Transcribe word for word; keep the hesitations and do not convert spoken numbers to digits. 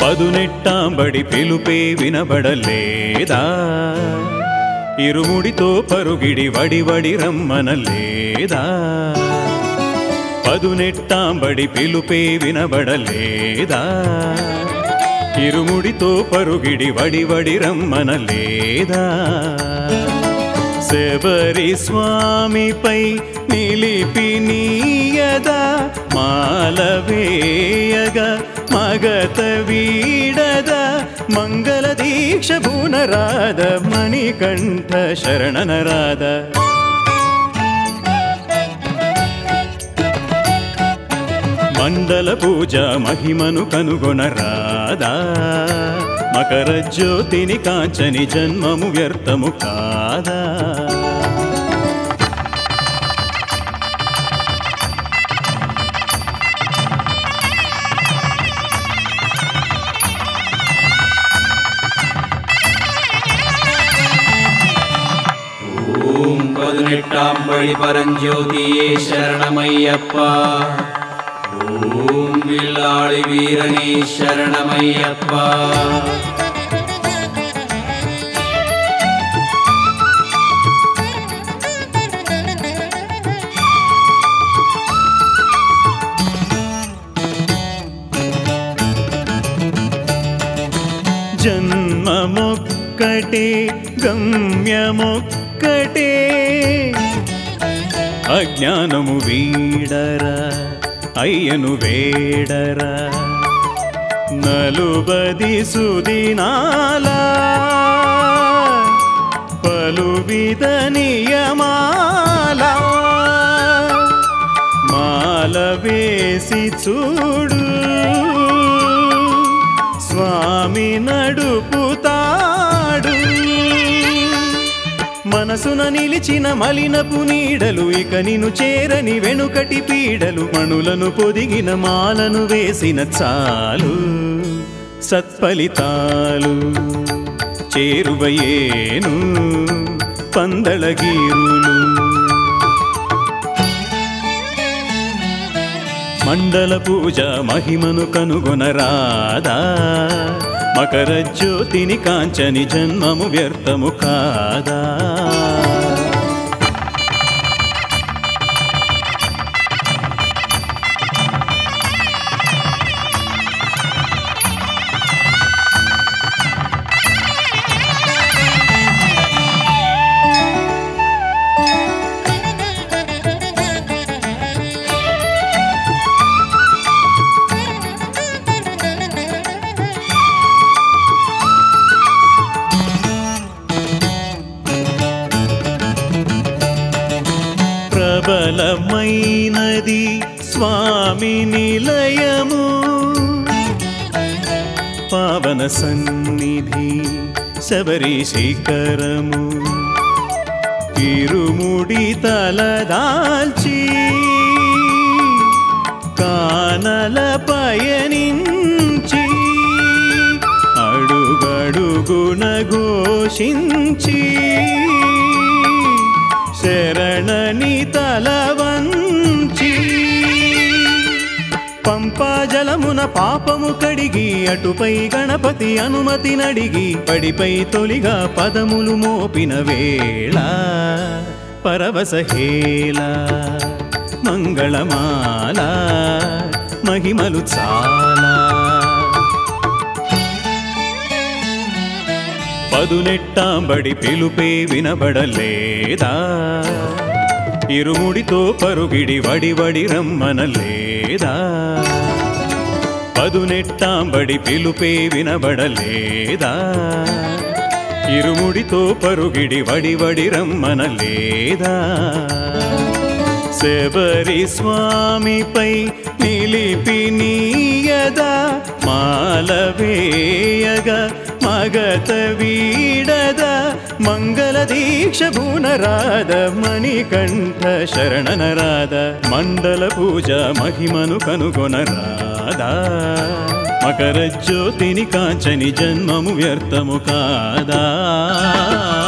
పదునెట్టాంబడి పిలుపే వినబడలేదా ఇరుముడితో పరుగిడి వడివడి రమ్మనలేదా పదునెట్టాంబడి పిలుపే వినబడలేదా ఇరుముడితో పరుగిడి వడివడి రమ్మనలేదా శబరి స్వామిపై నిలిపి నీయదా మాలవేయగా మగత వీడద మంగళ దీక్ష భూనరాద మణికంఠ శరణనరాద మండల పూజ మహిమను కనుగొనరాదా మకర జ్యోతిని కాంచని జన్మము వ్యర్థము కాదా ఓం పదునెట్టాంబడి పరంజ్యోతియే శరణమయ్యప్ప ఓం విల్లాళి వీరని శరణమయ్యప్ప జన్మమొక్కటే గమ్యమొక్కటే అజ్ఞానము వీడరా అయ్యను వేడరా నలుబది సుదినాల పలువిధ నియమాల మాల వేసి చూడు స్వామి నడుపుతాడు మనసున నిలిచిన మలినపు నీడలు ఇక నిను చేరని వెనుకటి పీడలు మణులను పొదిగిన మాలను వేసిన చాలు సత్ఫలితాలు చేరువయేను పందళగీరులు మండల పూజ మహిమను కనుగొనరాదా మకర జ్యోతిని కాంచని జన్మము వ్యర్థము కాదా ప్రబలమైనది స్వామి నిలయము పావన సన్నిధి శబరి శిఖరము ఇరుముడి తలదాల్చి కానల పయనించి అడుగడుగున ఘోషించి శరణని తలవంచి పంపా జలమున పాపము కడిగి అటుపై గణపతి అనుమతి నడిగి పడిపై తొలిగా పదములు మోపిన వేళ పరవశహేళ మంగళమాల మహిమలు చాలా పదునెట్టాంబడి పిలుపే వినబడలేదా ఇరుముడితో పరుగిడి వడివడి రమ్మనలేదా పదునెట్టాంబడి పిలుపే వినబడలేదా ఇరుముడితో పరుగిడి వడివడి రమ్మనలేదా శబరి స్వామిపై నిలిపి నీయదా మాలవేయగా మగత వీడద మంగళ దీక్ష భూనరాద మణికంఠ శరణనరాద మండల పూజ మహిమను కనుగొనరాదా మకర జ్యోతిని కాంచని జన్మము వ్యర్థము కాదా